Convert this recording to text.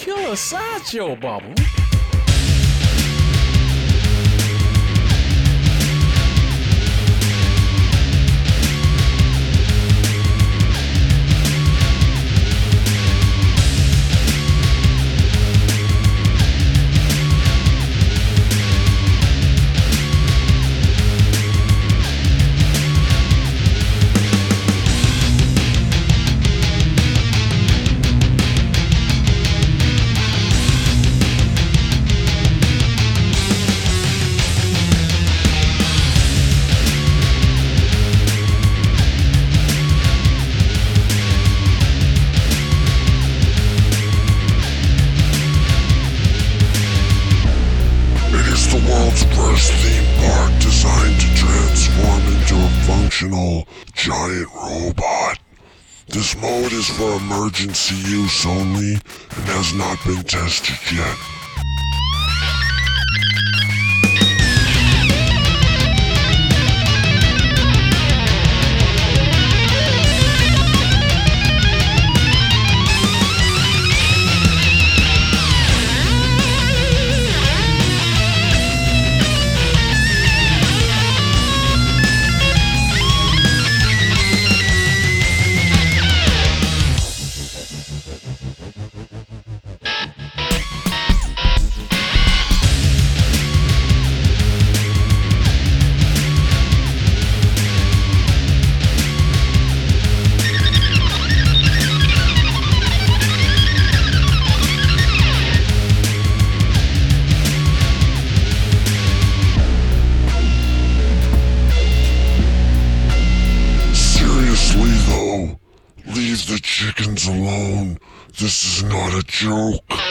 killer sideshow, Bubble. The world's first theme park designed to transform into a functional giant robot. This mode is for emergency use only and has not been tested yet. Leave the chickens alone. This is not a joke.